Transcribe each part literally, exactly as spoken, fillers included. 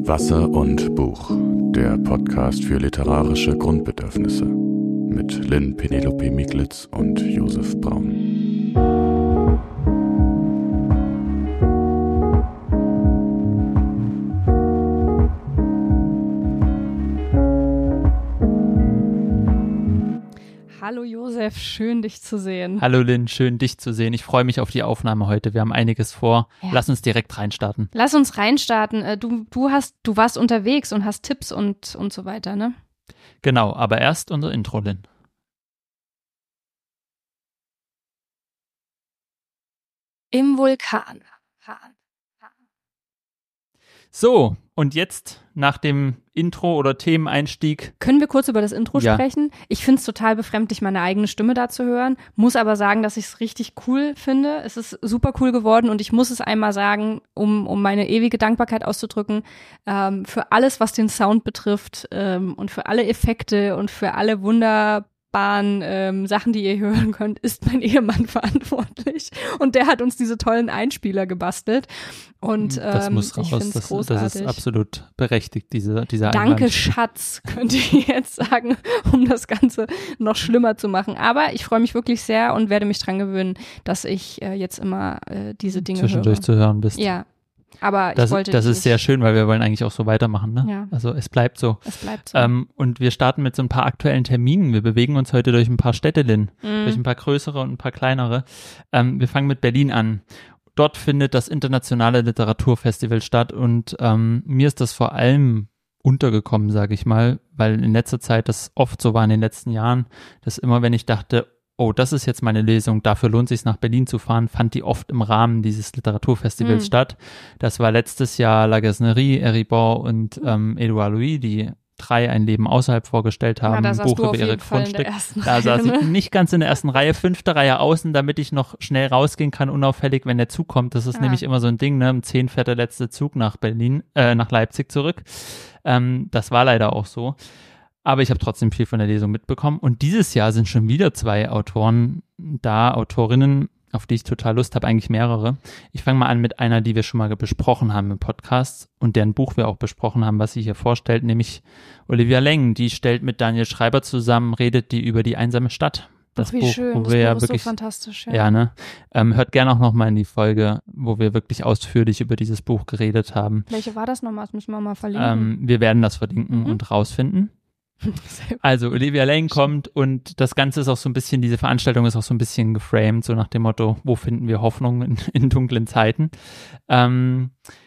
Wasser und Buch, der Podcast für literarische Grundbedürfnisse mit Lynn Penelope Miglitz und Josef Braun. Hallo Josef, schön dich zu sehen. Hallo Lynn, schön dich zu sehen. Ich freue mich auf die Aufnahme heute. Wir haben einiges vor. Ja. Lass uns direkt reinstarten. Lass uns reinstarten. Du, du, hast, du warst unterwegs und hast Tipps und, und so weiter, ne? Genau, aber erst unser Intro, Lynn. Im Vulkan. So, und jetzt nach dem Intro oder Themeneinstieg. Können wir kurz über das Intro ja. sprechen? Ich finde es total befremdlich, meine eigene Stimme da zu hören. Muss aber sagen, dass ich es richtig cool finde. Es ist super cool geworden und ich muss es einmal sagen, um, um meine ewige Dankbarkeit auszudrücken, ähm, für alles, was den Sound betrifft ähm, und für alle Effekte und für alle wunderbaren Ähm, Sachen, die ihr hören könnt, ist mein Ehemann verantwortlich. Und der hat uns diese tollen Einspieler gebastelt. Und ähm, das muss raus. ich finde es großartig. Das ist absolut berechtigt, diese, dieser Danke, Einwand. Schatz, könnte ich jetzt sagen, um das Ganze noch schlimmer zu machen. Aber ich freue mich wirklich sehr und werde mich dran gewöhnen, dass ich äh, jetzt immer äh, diese Dinge zwischendurch höre. zu hören bist. Ja. Aber das, ich wollte Das ist nicht. sehr schön, weil wir wollen eigentlich auch so weitermachen, ne? Ja. Also es bleibt so. Es bleibt so. Ähm, und wir starten mit so ein paar aktuellen Terminen. Wir bewegen uns heute durch ein paar Städte, Lynn. Mhm. Durch ein paar größere und ein paar kleinere. Ähm, wir fangen mit Berlin an. Dort findet das internationale Literaturfestival statt und ähm, mir ist das vor allem untergekommen, sage ich mal, weil in letzter Zeit das oft so war in den letzten Jahren, dass immer, wenn ich dachte, oh, das ist jetzt meine Lesung, dafür lohnt es sich nach Berlin zu fahren, fand die oft im Rahmen dieses Literaturfestivals Mhm. statt. Das war letztes Jahr La Gesnerie, Eribor und ähm, Edouard Louis, die drei ein Leben außerhalb vorgestellt haben, ja, da ein saß Buch du auf über ihre jeden Fall in der Grundstücke. ersten Da Reihe, saß ne? ich nicht ganz in der ersten Reihe, fünfte Reihe außen, damit ich noch schnell rausgehen kann, unauffällig, wenn der Zug kommt. Das ist Ah. nämlich immer so ein Ding, ne? Um zehn fährt der letzte Zug nach Berlin, äh, nach Leipzig zurück. Ähm, das war leider auch so. Aber ich habe trotzdem viel von der Lesung mitbekommen. Und dieses Jahr sind schon wieder zwei Autoren da, Autorinnen, auf die ich total Lust habe, eigentlich mehrere. Ich fange mal an mit einer, die wir schon mal besprochen haben im Podcast und deren Buch wir auch besprochen haben, was sie hier vorstellt, nämlich Olivia Leng. Die stellt mit Daniel Schreiber zusammen, redet die über die einsame Stadt. Das Ach, wie Buch, schön, wo das wir Buch ja ist wirklich, so fantastisch. Ja, ja ne, ähm, hört gerne auch noch mal in die Folge, wo wir wirklich ausführlich über dieses Buch geredet haben. Welche war das nochmal? Das müssen wir mal verlinken. Ähm, wir werden das verlinken Mhm. und rausfinden. Also Olivia Leng kommt und das Ganze ist auch so ein bisschen, diese Veranstaltung ist auch so ein bisschen geframed, so nach dem Motto, wo finden wir Hoffnung in, in dunklen Zeiten. Ähm,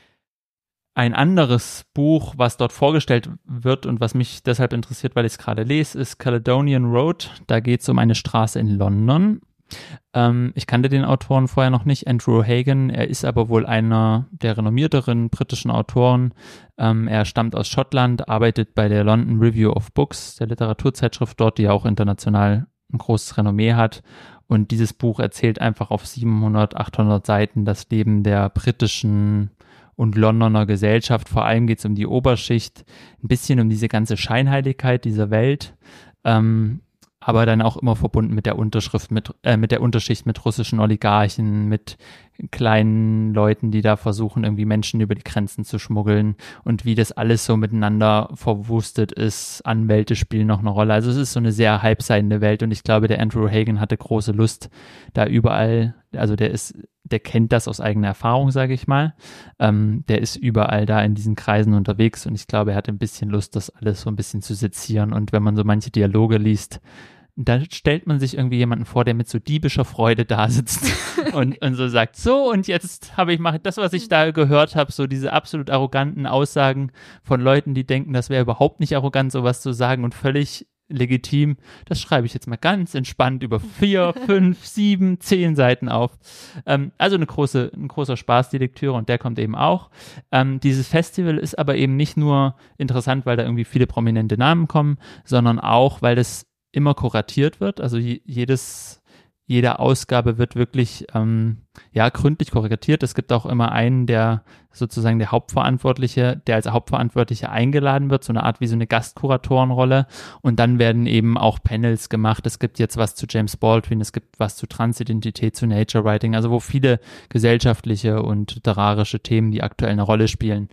ein anderes Buch, was dort vorgestellt wird und was mich deshalb interessiert, weil ich es gerade lese, ist Caledonian Road. Da geht es um eine Straße in London. Ähm, ich kannte den Autoren vorher noch nicht, Andrew Hagen. Er ist aber wohl einer der renommierteren britischen Autoren. Ähm, er stammt aus Schottland, arbeitet bei der London Review of Books, der Literaturzeitschrift dort, die ja auch international ein großes Renommee hat. Und dieses Buch erzählt einfach auf siebenhundert, achthundert Seiten das Leben der britischen und Londoner Gesellschaft. Vor allem geht es um die Oberschicht, ein bisschen um diese ganze Scheinheiligkeit dieser Welt. Ähm, aber dann auch immer verbunden mit der Unterschrift, mit, äh, mit der Unterschicht, mit russischen Oligarchen, mit kleinen Leuten, die da versuchen, irgendwie Menschen über die Grenzen zu schmuggeln und wie das alles so miteinander verwurstet ist. Anwälte spielen noch eine Rolle. Also es ist so eine sehr halbseidene Welt und ich glaube, der Andrew Hagen hatte große Lust, da überall, also der ist, der kennt das aus eigener Erfahrung, sage ich mal. Ähm, der ist überall da in diesen Kreisen unterwegs und ich glaube, er hatte ein bisschen Lust, das alles so ein bisschen zu sezieren und wenn man so manche Dialoge liest, da stellt man sich irgendwie jemanden vor, der mit so diebischer Freude da sitzt und, und so sagt, so und jetzt habe ich, mache das, was ich da gehört habe, so diese absolut arroganten Aussagen von Leuten, die denken, das wäre überhaupt nicht arrogant, sowas zu sagen und völlig legitim. Das schreibe ich jetzt mal ganz entspannt über vier, fünf, sieben, zehn Seiten auf. Ähm, also eine große, ein großer Spaß, die Lektüre und der kommt eben auch. Ähm, dieses Festival ist aber eben nicht nur interessant, weil da irgendwie viele prominente Namen kommen, sondern auch, weil das immer kuratiert wird, also jedes, jede Ausgabe wird wirklich ähm, ja gründlich kuratiert. Es gibt auch immer einen, der sozusagen der Hauptverantwortliche, der als Hauptverantwortlicher eingeladen wird, so eine Art wie so eine Gastkuratorenrolle und dann werden eben auch Panels gemacht. Es gibt jetzt was zu James Baldwin, es gibt was zu Transidentität, zu Nature Writing, also wo viele gesellschaftliche und literarische Themen, die aktuell eine Rolle spielen,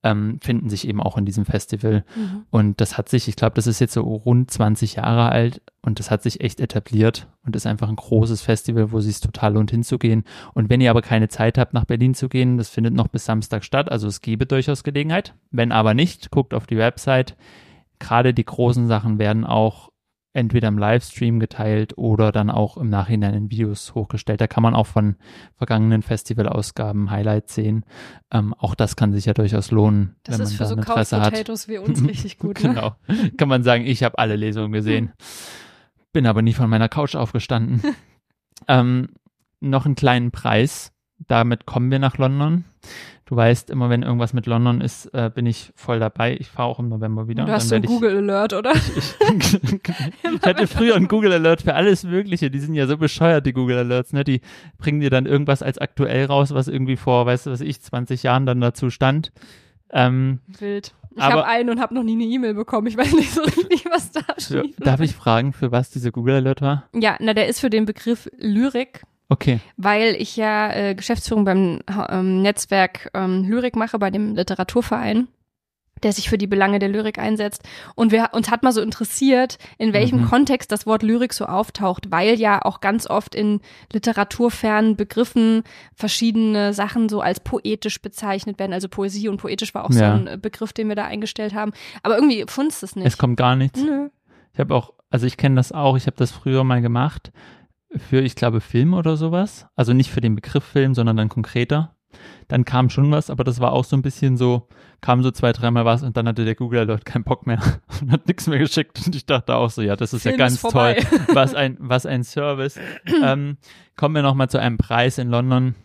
ähm, finden sich eben auch in diesem Festival. Mhm. Und das hat sich, ich glaube, das ist jetzt so rund zwanzig Jahre alt und das hat sich echt etabliert und ist einfach ein großes Festival, wo es sich total lohnt hinzugehen. Und wenn ihr aber keine Zeit habt, nach Berlin zu gehen, das findet noch bis Samstag statt, also es gäbe durchaus Gelegenheit. Wenn aber nicht, guckt auf die Website. Gerade die großen Sachen werden auch entweder im Livestream geteilt oder dann auch im Nachhinein in Videos hochgestellt. Da kann man auch von vergangenen Festivalausgaben Highlights sehen. Ähm, auch das kann sich ja durchaus lohnen, das wenn man ist für da so ein Interesse hat. Couch-Potatoes wie uns richtig gut, ne? Genau. Kann man sagen, ich habe alle Lesungen gesehen. Bin aber nie von meiner Couch aufgestanden. ähm, noch einen kleinen Preis. Damit kommen wir nach London. Du weißt, immer wenn irgendwas mit London ist, äh, bin ich voll dabei. Ich fahre auch im November wieder. Du hast so einen Google Alert, oder? Ich, ich, ich hatte früher einen Google Alert für alles Mögliche. Die sind ja so bescheuert, die Google Alerts, ne? Die bringen dir dann irgendwas als aktuell raus, was irgendwie vor, weißt du, was ich, zwanzig Jahren dann dazu stand. Ähm, Wild. Ich habe einen und habe noch nie eine E-Mail bekommen. Ich weiß nicht so richtig, was da steht. Darf ich fragen, für was dieser Google Alert war? Ja, na, der ist für den Begriff Lyrik. Okay. Weil ich ja äh, Geschäftsführung beim ähm, Netzwerk ähm, Lyrik mache, bei dem Literaturverein, der sich für die Belange der Lyrik einsetzt. Und wir uns hat mal so interessiert, in welchem mhm. Kontext das Wort Lyrik so auftaucht, weil ja auch ganz oft in literaturfernen Begriffen verschiedene Sachen so als poetisch bezeichnet werden. Also Poesie und poetisch war auch ja. so ein Begriff, den wir da eingestellt haben. Aber irgendwie findest du es nicht. Es kommt gar nichts. Nö. Ich habe auch, also ich kenne das auch, ich habe das früher mal gemacht. Für, ich glaube, Film oder sowas. Also nicht für den Begriff Film, sondern dann konkreter. Dann kam schon was, aber das war auch so ein bisschen so, kam so zwei, dreimal was und dann hatte der Google Alert keinen Bock mehr und hat nichts mehr geschickt. Und ich dachte auch so, ja, das ist Film ja ganz ist vorbei. toll. Was ein, was ein Service. ähm, kommen wir nochmal zu einem Preis in London,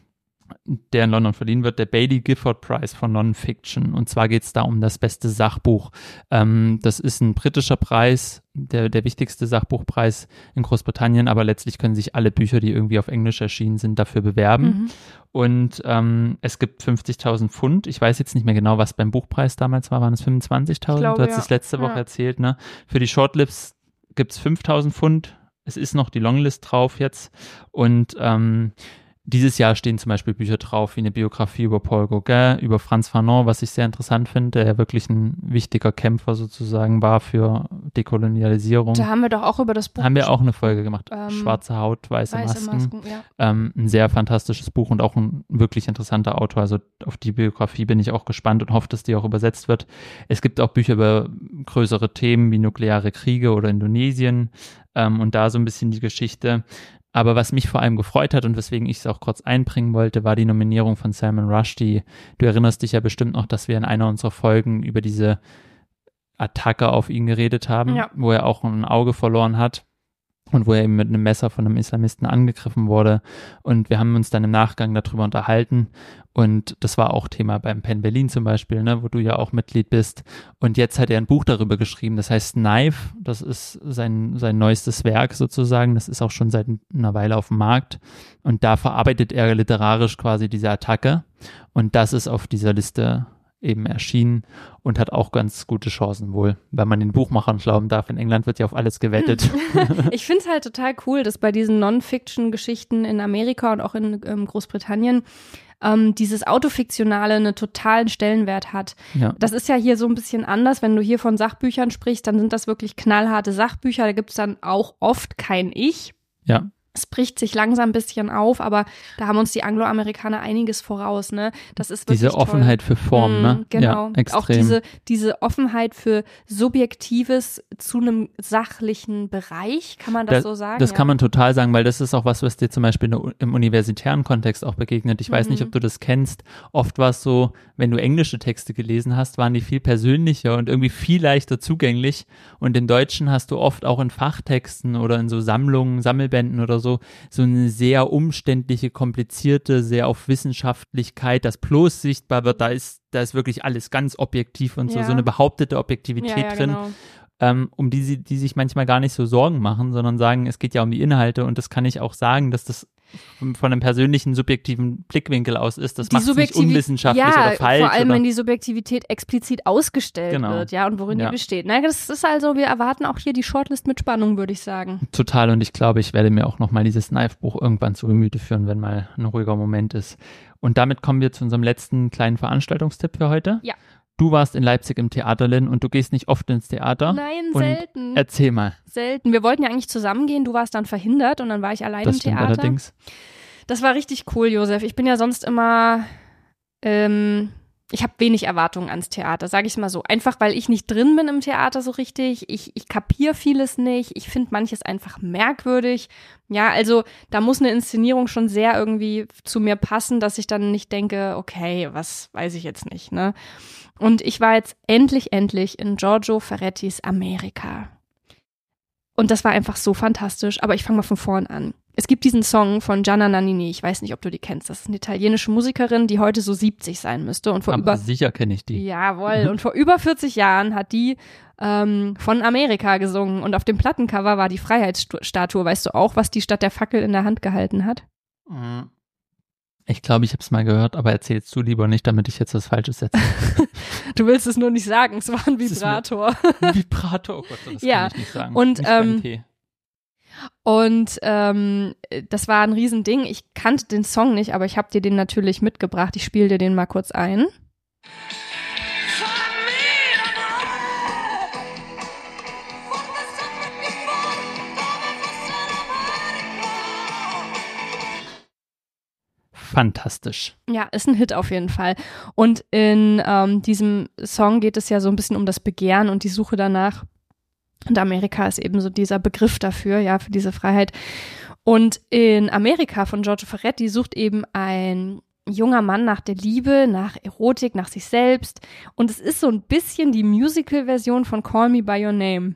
der in London verliehen wird, der Baillie Gifford Prize for Non-Fiction. Und zwar geht es da um das beste Sachbuch. Ähm, das ist ein britischer Preis, der, der wichtigste Sachbuchpreis in Großbritannien, aber letztlich können sich alle Bücher, die irgendwie auf Englisch erschienen sind, dafür bewerben. Mhm. Und ähm, es gibt fünfzigtausend Pfund. Ich weiß jetzt nicht mehr genau, was beim Buchpreis damals war. Waren es fünfundzwanzigtausend? Du hast ja. es letzte Woche ja. erzählt, ne? Für die Shortlists gibt es fünftausend Pfund. Es ist noch die Longlist drauf jetzt. Und ähm, dieses Jahr stehen zum Beispiel Bücher drauf, wie eine Biografie über Paul Gauguin, über Frantz Fanon, was ich sehr interessant finde, der ja wirklich ein wichtiger Kämpfer sozusagen war für Dekolonialisierung. Da haben wir doch auch über das Buch Haben wir auch eine Folge gemacht. Ähm, Schwarze Haut, weiße, weiße Masken. Masken ja. ähm, ein sehr fantastisches Buch und auch ein wirklich interessanter Autor. Also auf die Biografie bin ich auch gespannt und hoffe, dass die auch übersetzt wird. Es gibt auch Bücher über größere Themen wie nukleare Kriege oder Indonesien ähm, und da so ein bisschen die Geschichte. Aber was mich vor allem gefreut hat und weswegen ich es auch kurz einbringen wollte, war die Nominierung von Salman Rushdie. Du erinnerst dich ja bestimmt noch, dass wir in einer unserer Folgen über diese Attacke auf ihn geredet haben, ja. wo er auch ein Auge verloren hat und wo er eben mit einem Messer von einem Islamisten angegriffen wurde. Und wir haben uns dann im Nachgang darüber unterhalten. Und das war auch Thema beim Penn Berlin zum Beispiel, ne, wo du ja auch Mitglied bist. Und jetzt hat er ein Buch darüber geschrieben, das heißt Knife. Das ist sein, sein neuestes Werk sozusagen. Das ist auch schon seit einer Weile auf dem Markt. Und da verarbeitet er literarisch quasi diese Attacke. Und das ist auf dieser Liste eben erschienen und hat auch ganz gute Chancen wohl, weil man den Buchmachern glauben darf. In England wird ja auf alles gewettet. Ich finde es halt total cool, dass bei diesen Non-Fiction-Geschichten in Amerika und auch in ähm, Großbritannien ähm, dieses Autofiktionale einen totalen Stellenwert hat. Ja. Das ist ja hier so ein bisschen anders. Wenn du hier von Sachbüchern sprichst, dann sind das wirklich knallharte Sachbücher. Da gibt es dann auch oft kein Ich. Ja. Es bricht sich langsam ein bisschen auf, aber da haben uns die Angloamerikaner einiges voraus, ne? Das ist wirklich diese Offenheit toll. für Form, ne? Genau. Ja, extrem. Auch diese, diese Offenheit für Subjektives zu einem sachlichen Bereich, kann man das, das so sagen? Das ja. kann man total sagen, weil das ist auch was, was dir zum Beispiel im universitären Kontext auch begegnet. Ich weiß mhm. nicht, ob du das kennst. Oft war es so, wenn du englische Texte gelesen hast, waren die viel persönlicher und irgendwie viel leichter zugänglich. Und in Deutschen hast du oft auch in Fachtexten oder in so Sammlungen, Sammelbänden oder so, so eine sehr umständliche, komplizierte, sehr auf Wissenschaftlichkeit, das bloß sichtbar wird, da ist, da ist wirklich alles ganz objektiv und so, ja. so eine behauptete Objektivität ja, ja, drin, genau. ähm, um die, sie, die sich manchmal gar nicht so Sorgen machen, sondern sagen, es geht ja um die Inhalte und das kann ich auch sagen, dass das von einem persönlichen, subjektiven Blickwinkel aus ist. Das macht es nicht unwissenschaftlich ja, oder falsch. vor allem, oder? wenn die Subjektivität explizit ausgestellt genau. wird, ja, und worin ja. die besteht. Na, das ist also, wir erwarten auch hier die Shortlist mit Spannung, würde ich sagen. Total, und ich glaube, ich werde mir auch nochmal dieses Knife-Buch irgendwann zu Gemüte führen, wenn mal ein ruhiger Moment ist. Und damit kommen wir zu unserem letzten kleinen Veranstaltungstipp für heute. Ja. du warst in Leipzig im Theater, Lynn, und du gehst nicht oft ins Theater. Nein, und selten. Erzähl mal. Selten. Wir wollten ja eigentlich zusammengehen, du warst dann verhindert und dann war ich allein Das im stimmt Theater. allerdings. Das war richtig cool, Josef. Ich bin ja sonst immer, ähm, ich habe wenig Erwartungen ans Theater, sage ich mal so. Einfach, weil ich nicht drin bin im Theater so richtig. Ich, ich kapiere vieles nicht. Ich finde manches einfach merkwürdig. Ja, also da muss eine Inszenierung schon sehr irgendwie zu mir passen, dass ich dann nicht denke, okay, was weiß ich jetzt nicht, ne? Und ich war jetzt endlich, endlich in Giorgio Ferrettis Amerika. Und das war einfach so fantastisch. Aber ich fange mal von vorn an. Es gibt diesen Song von Gianna Nannini, ich weiß nicht, ob du die kennst. Das ist eine italienische Musikerin, die heute so siebzig sein müsste. Und vor Aber über sicher kenne ich die. Jawohl. Und vor über vierzig Jahren hat die ähm, von Amerika gesungen. Und auf dem Plattencover war die Freiheitsstatue. Weißt du auch, was die statt der Fackel in der Hand gehalten hat? Ich glaube, ich habe es mal gehört, aber erzählst du lieber nicht, damit ich jetzt was Falsches setze. Du willst es nur nicht sagen, es war ein Vibrator. Ein Vibrator, oh Gott, das Ja. kann ich nicht sagen. Und, Nicht ähm, beim Tee. Und ähm, das war ein Riesending. Ich kannte den Song nicht, aber ich habe dir den natürlich mitgebracht. Ich spiele dir den mal kurz ein. Fantastisch. Ja, ist ein Hit auf jeden Fall. Und in ähm, diesem Song geht es ja so ein bisschen um das Begehren und die Suche danach. Und Amerika ist eben so dieser Begriff dafür, ja, für diese Freiheit. Und in Amerika von Giorgio Ferretti sucht eben ein junger Mann nach der Liebe, nach Erotik, nach sich selbst. Und es ist so ein bisschen die Musical-Version von Call Me By Your Name.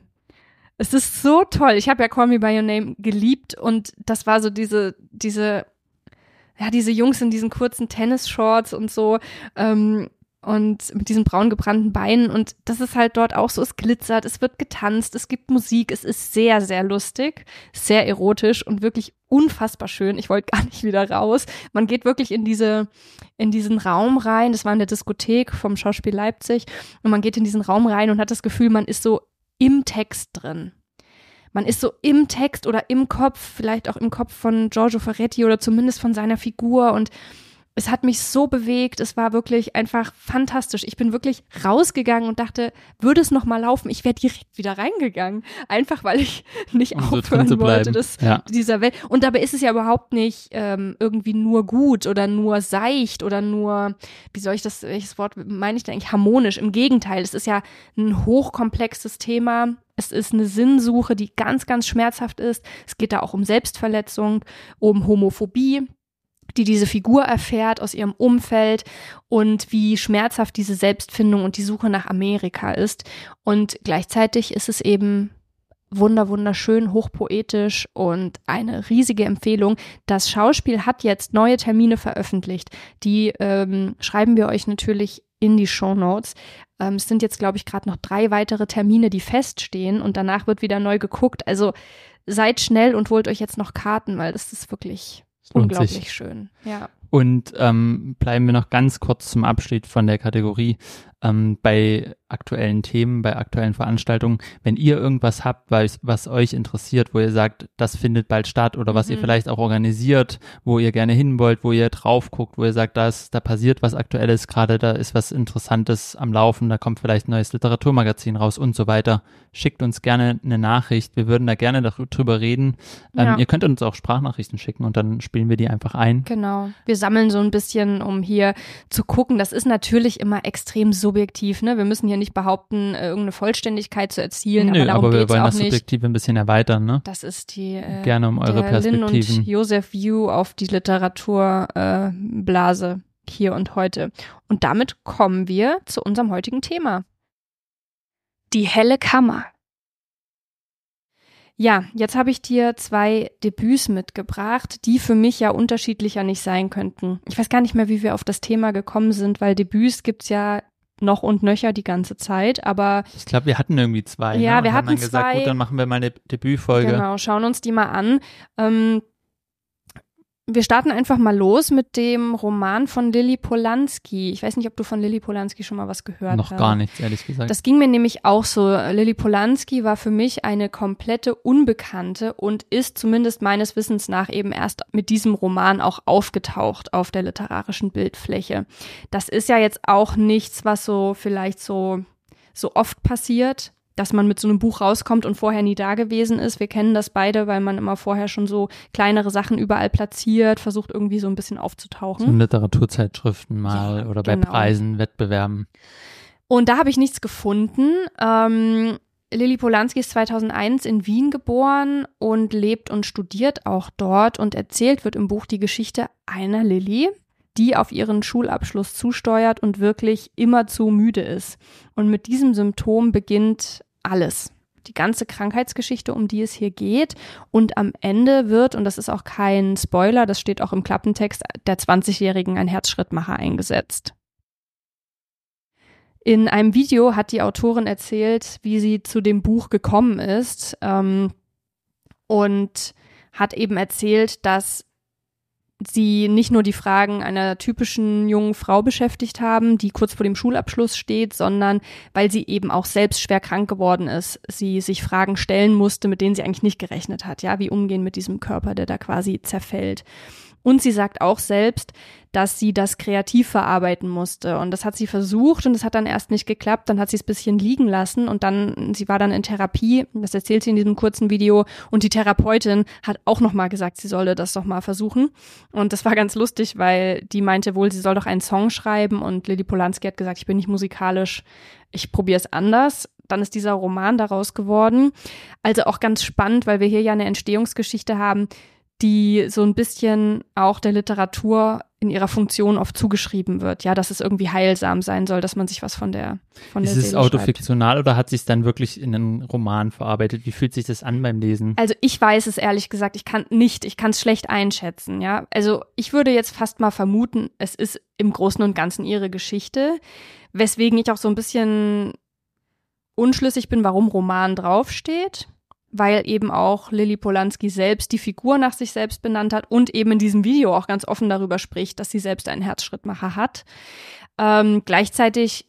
Es ist so toll. Ich habe ja Call Me By Your Name geliebt und das war so diese, diese, ja, diese Jungs in diesen kurzen Tennisshorts und so, ähm, und mit diesen braun gebrannten Beinen und das ist halt dort auch so, es glitzert, es wird getanzt, es gibt Musik, es ist sehr, sehr lustig, sehr erotisch und wirklich unfassbar schön. Ich wollte gar nicht wieder raus. Man geht wirklich in diese, in diesen Raum rein, das war in der Diskothek vom Schauspiel Leipzig und man geht in diesen Raum rein und hat das Gefühl, man ist so im Text drin. Man ist so im Text oder im Kopf, vielleicht auch im Kopf von Giorgio Ferretti oder zumindest von seiner Figur und es hat mich so bewegt, es war wirklich einfach fantastisch. Ich bin wirklich rausgegangen und dachte, würde es noch mal laufen, ich wäre direkt wieder reingegangen. Einfach, weil ich nicht Um so aufhören drin zu wollte, bleiben. das, Ja. dieser Welt. Und dabei ist es ja überhaupt nicht ähm, irgendwie nur gut oder nur seicht oder nur, wie soll ich das, welches Wort meine ich denn eigentlich, harmonisch. Im Gegenteil, es ist ja ein hochkomplexes Thema. Es ist eine Sinnsuche, die ganz, ganz schmerzhaft ist. Es geht da auch um Selbstverletzung, um Homophobie, die diese Figur erfährt aus ihrem Umfeld und wie schmerzhaft diese Selbstfindung und die Suche nach Amerika ist. Und gleichzeitig ist es eben wunder, wunderschön, hochpoetisch und eine riesige Empfehlung. Das Schauspiel hat jetzt neue Termine veröffentlicht. Die ähm, schreiben wir euch natürlich in die Shownotes. Ähm, es sind jetzt, glaube ich, gerade noch drei weitere Termine, die feststehen und danach wird wieder neu geguckt. Also seid schnell und holt euch jetzt noch Karten, weil das ist wirklich Lohnt unglaublich sich. schön, ja. Und ähm, bleiben wir noch ganz kurz zum Abschied von der Kategorie ähm, bei aktuellen Themen, bei aktuellen Veranstaltungen. Wenn ihr irgendwas habt, was, was euch interessiert, wo ihr sagt, das findet bald statt oder was Mhm. ihr vielleicht auch organisiert, wo ihr gerne hin wollt, wo ihr drauf guckt, wo ihr sagt, da, ist, da passiert was Aktuelles gerade, da ist was Interessantes am Laufen, da kommt vielleicht ein neues Literaturmagazin raus und so weiter. Schickt uns gerne eine Nachricht. Wir würden da gerne darüber reden. Ähm, Ja. Ihr könnt uns auch Sprachnachrichten schicken und dann spielen wir die einfach ein. Genau. Wir sammeln so ein bisschen, um hier zu gucken. Das ist natürlich immer extrem subjektiv, ne? Wir müssen hier nicht behaupten, äh, irgendeine Vollständigkeit zu erzielen, Nö, aber darum aber wir geht's wollen auch das nicht. Subjektive ein bisschen erweitern, ne? Das ist die äh, Gerne um eure der Lynn Perspektiven. und Josef View auf die Literaturblase äh, Blase hier und heute. Und damit kommen wir zu unserem heutigen Thema. Die helle Kammer. Ja, jetzt habe ich dir zwei Debüts mitgebracht, die für mich ja unterschiedlicher nicht sein könnten. Ich weiß gar nicht mehr, wie wir auf das Thema gekommen sind, weil Debüts gibt's ja noch und nöcher die ganze Zeit, aber Ich glaube, wir hatten irgendwie zwei. Ja, ne? wir Und haben hatten dann gesagt, zwei. gut, dann machen wir mal eine Debütfolge. genau, schauen uns die mal an. Ähm, wir starten einfach mal los mit dem Roman von Lilly Polański. Ich weiß nicht, ob du von Lilly Polański schon mal was gehört Noch hast. Noch gar nichts, ehrlich gesagt. Das ging mir nämlich auch so. Lilly Polański war für mich eine komplette Unbekannte und ist zumindest meines Wissens nach eben erst mit diesem Roman auch aufgetaucht auf der literarischen Bildfläche. Das ist ja jetzt auch nichts, was so vielleicht so, so oft passiert, dass man mit so einem Buch rauskommt und vorher nie da gewesen ist. Wir kennen das beide, weil man immer vorher schon so kleinere Sachen überall platziert, versucht irgendwie so ein bisschen aufzutauchen. So in Literaturzeitschriften mal ja, oder bei genau. Preisen, Wettbewerben. Und da habe ich nichts gefunden. Ähm, Lilly Polański ist zweitausendeins in Wien geboren und lebt und studiert auch dort und erzählt wird im Buch die Geschichte einer Lilly, die auf ihren Schulabschluss zusteuert und wirklich immerzu müde ist. Und mit diesem Symptom beginnt alles. Die ganze Krankheitsgeschichte, um die es hier geht. Und am Ende wird, und das ist auch kein Spoiler, das steht auch im Klappentext, der zwanzigjährigen ein Herzschrittmacher eingesetzt. In einem Video hat die Autorin erzählt, wie sie zu dem Buch gekommen ist, ähm, und hat eben erzählt, dass sie nicht nur die Fragen einer typischen jungen Frau beschäftigt haben, die kurz vor dem Schulabschluss steht, sondern weil sie eben auch selbst schwer krank geworden ist, sie sich Fragen stellen musste, mit denen sie eigentlich nicht gerechnet hat, ja, wie umgehen mit diesem Körper, der da quasi zerfällt. Und sie sagt auch selbst, dass sie das kreativ verarbeiten musste. Und das hat sie versucht und es hat dann erst nicht geklappt. Dann hat sie es ein bisschen liegen lassen und dann, sie war dann in Therapie. Das erzählt sie in diesem kurzen Video. Und die Therapeutin hat auch nochmal gesagt, sie solle das doch mal versuchen. Und das war ganz lustig, weil die meinte wohl, sie soll doch einen Song schreiben. Und Lilly Polański hat gesagt, ich bin nicht musikalisch, ich probiere es anders. Dann ist dieser Roman daraus geworden. Also auch ganz spannend, weil wir hier ja eine Entstehungsgeschichte haben, die so ein bisschen auch der Literatur in ihrer Funktion oft zugeschrieben wird, ja, dass es irgendwie heilsam sein soll, dass man sich was von der von der Ist es Seele autofiktional schreibt. Oder hat sie es dann wirklich in einen Roman verarbeitet? Wie fühlt sich das an beim Lesen? Also ich weiß es ehrlich gesagt, ich kann nicht, ich kann es schlecht einschätzen, ja. Also ich würde jetzt fast mal vermuten, es ist im Großen und Ganzen ihre Geschichte, weswegen ich auch so ein bisschen unschlüssig bin, warum Roman draufsteht. Weil eben auch Lilly Polański selbst die Figur nach sich selbst benannt hat und eben in diesem Video auch ganz offen darüber spricht, dass sie selbst einen Herzschrittmacher hat. Ähm, gleichzeitig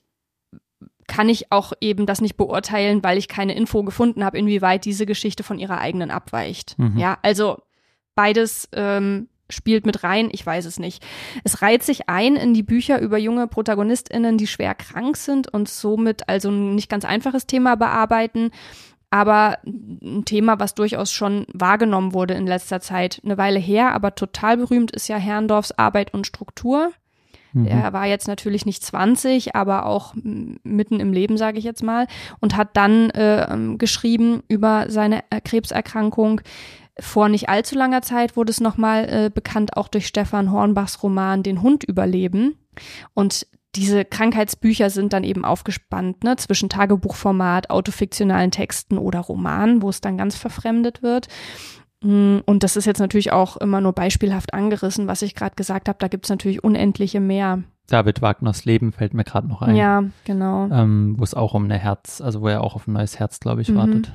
kann ich auch eben das nicht beurteilen, weil ich keine Info gefunden habe, inwieweit diese Geschichte von ihrer eigenen abweicht. Mhm. Ja, also beides ähm, spielt mit rein, ich weiß es nicht. Es reiht sich ein in die Bücher über junge ProtagonistInnen, die schwer krank sind und somit also ein nicht ganz einfaches Thema bearbeiten. Aber ein Thema, was durchaus schon wahrgenommen wurde in letzter Zeit, eine Weile her, aber total berühmt ist ja Herrndorfs Arbeit und Struktur. Mhm. Er war jetzt natürlich nicht zwanzig, aber auch mitten im Leben, sage ich jetzt mal, und hat dann äh, geschrieben über seine Krebserkrankung. Vor nicht allzu langer Zeit wurde es nochmal äh, bekannt, auch durch Stefan Hornbachs Roman Den Hund überleben. Und diese Krankheitsbücher sind dann eben aufgespannt, ne, zwischen Tagebuchformat, autofiktionalen Texten oder Romanen, wo es dann ganz verfremdet wird. Und das ist jetzt natürlich auch immer nur beispielhaft angerissen, was ich gerade gesagt habe. Da gibt es natürlich unendliche mehr. David Wagners Leben fällt mir gerade noch ein. Ja, genau. Ähm, wo es auch um eine Herz, also wo er auch auf ein neues Herz, glaube ich, mhm. wartet.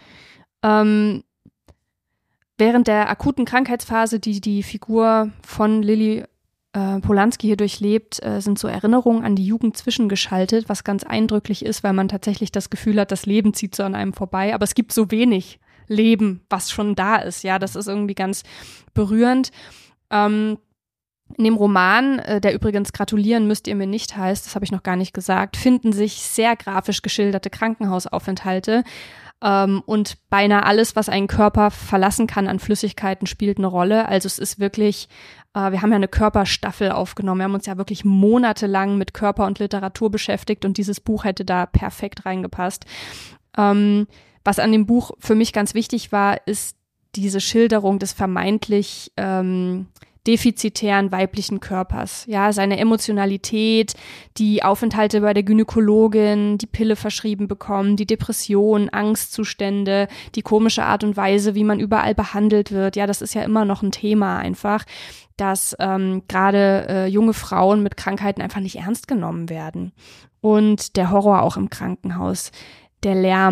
Ähm, während der akuten Krankheitsphase, die die Figur von Lilly Äh, Polański hier durchlebt, äh, sind so Erinnerungen an die Jugend zwischengeschaltet, was ganz eindrücklich ist, weil man tatsächlich das Gefühl hat, das Leben zieht so an einem vorbei, aber es gibt so wenig Leben, was schon da ist, ja, das ist irgendwie ganz berührend. Ähm, in dem Roman, äh, der übrigens Gratulieren müsst ihr mir nicht heißt, das habe ich noch gar nicht gesagt, finden sich sehr grafisch geschilderte Krankenhausaufenthalte. Ähm, und beinahe alles, was einen Körper verlassen kann an Flüssigkeiten, spielt eine Rolle. Also es ist wirklich, äh, wir haben ja eine Körperstaffel aufgenommen. Wir haben uns ja wirklich monatelang mit Körper und Literatur beschäftigt und dieses Buch hätte da perfekt reingepasst. Ähm, was an dem Buch für mich ganz wichtig war, ist diese Schilderung des vermeintlich ähm, defizitären weiblichen Körpers, ja, seine Emotionalität, die Aufenthalte bei der Gynäkologin, die Pille verschrieben bekommen, die Depression, Angstzustände, die komische Art und Weise, wie man überall behandelt wird, ja, das ist ja immer noch ein Thema einfach, dass ähm, gerade äh, junge Frauen mit Krankheiten einfach nicht ernst genommen werden und der Horror auch im Krankenhaus, der Lärm,